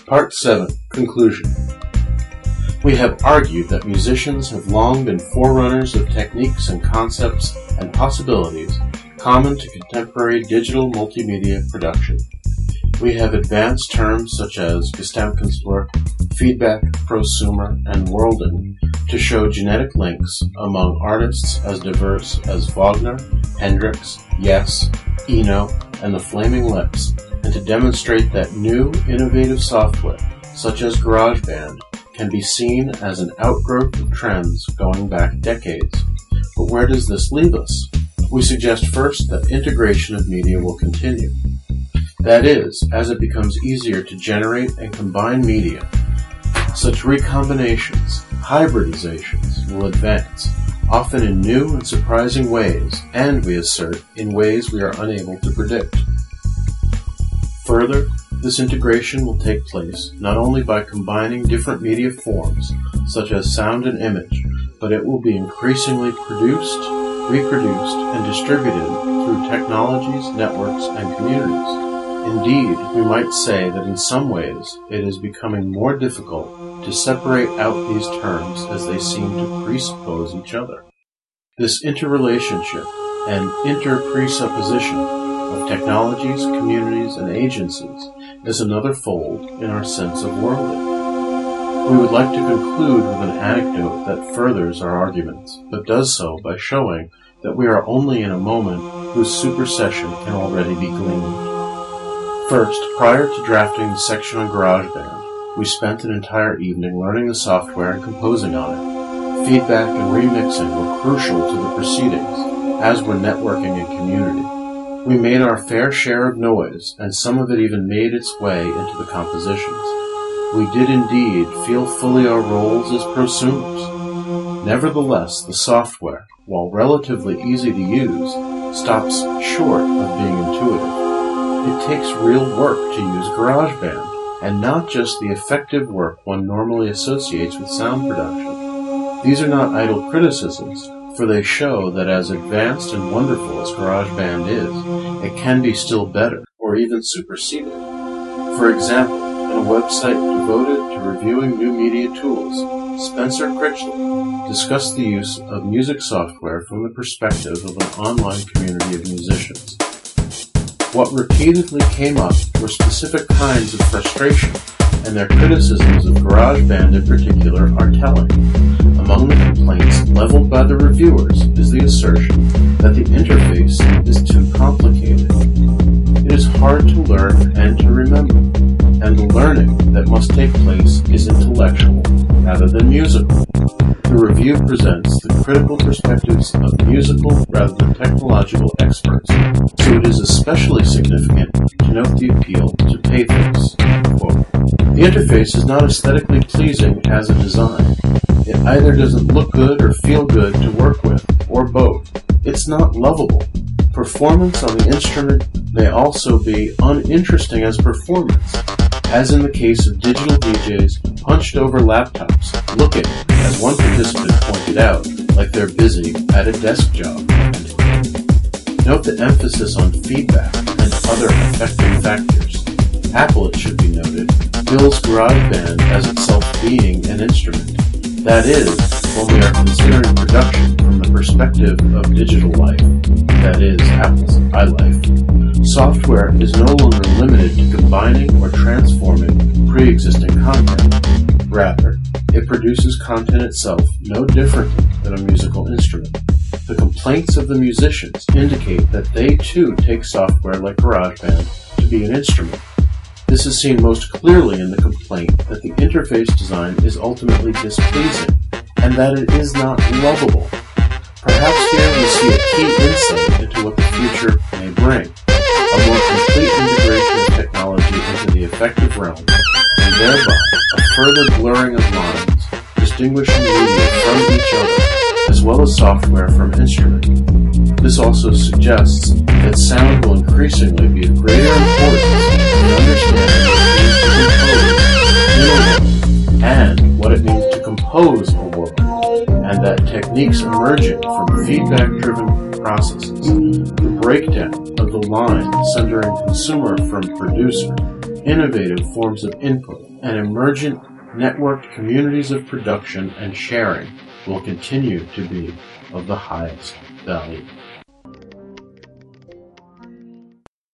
Part 7. Conclusion. We have argued that musicians have long been forerunners of techniques and concepts and possibilities common to contemporary digital multimedia production. We have advanced terms such as Gesamtkünstler, feedback, prosumer, and worlding to show genetic links among artists as diverse as Wagner, Hendrix, Yes, Eno, and the Flaming Lips, and to demonstrate that new, innovative software, such as GarageBand, can be seen as an outgrowth of trends going back decades. But where does this leave us? We suggest first that integration of media will continue. That is, as it becomes easier to generate and combine media, such recombinations, hybridizations, will advance, often in new and surprising ways, and, we assert, in ways we are unable to predict. Further, this integration will take place not only by combining different media forms, such as sound and image, but it will be increasingly produced, reproduced, and distributed through technologies, networks, and communities. Indeed, we might say that in some ways it is becoming more difficult to separate out these terms as they seem to presuppose each other. This interrelationship and interpresupposition of technologies, communities, and agencies is another fold in our sense of worlding. We would like to conclude with an anecdote that furthers our arguments, but does so by showing that we are only in a moment whose supersession can already be gleaned. First, prior to drafting the section on GarageBand, we spent an entire evening learning the software and composing on it. Feedback and remixing were crucial to the proceedings, as were networking and community. We made our fair share of noise, and some of it even made its way into the compositions. We did indeed feel fully our roles as prosumers. Nevertheless, the software, while relatively easy to use, stops short of being intuitive. It takes real work to use GarageBand, and not just the effective work one normally associates with sound production. These are not idle criticisms, for they show that as advanced and wonderful as GarageBand is, it can be still better, or even superseded. For example, in a website devoted to reviewing new media tools, Spencer Critchley discussed the use of music software from the perspective of an online community of musicians. What repeatedly came up were specific kinds of frustration, and their criticisms of GarageBand in particular are telling. Among the complaints leveled by the reviewers is the assertion that the interface is too complicated. It is hard to learn and to remember, and the learning that must take place is intellectual rather than musical. The review presents the critical perspectives of musical rather than technological experts, so it is especially significant to note the appeal to pathos. Quote, "The interface is not aesthetically pleasing as a design. It either doesn't look good or feel good to work with, or both. It's not lovable. Performance on the instrument may also be uninteresting as performance, as in the case of digital DJs hunched over laptops, looking, as one participant pointed out, like they're busy at a desk job." Note the emphasis on feedback and other affecting factors. Apple, it should be noted, bills GarageBand as itself being an instrument. That is, when we are considering production from the perspective of digital life, that is, Apple's iLife, software is no longer limited to combining or transforming pre-existing content. Rather, it produces content itself no differently than a musical instrument. The complaints of the musicians indicate that they too take software like GarageBand to be an instrument. This is seen most clearly in the complaint that the interface design is ultimately displeasing, and that it is not lovable. Perhaps here we see a key insight into what the future may bring, a more complete integration of technology into the effective realm, and thereby a further blurring of lines, distinguishing media from each other, as well as software from instrument. This also suggests that sound will increasingly be of greater importance in understanding what it means to compose a world, and that techniques emerging from feedback-driven processes, the breakdown of the line centering consumer from producer, innovative forms of input, and emergent networked communities of production and sharing will continue to be of the highest value.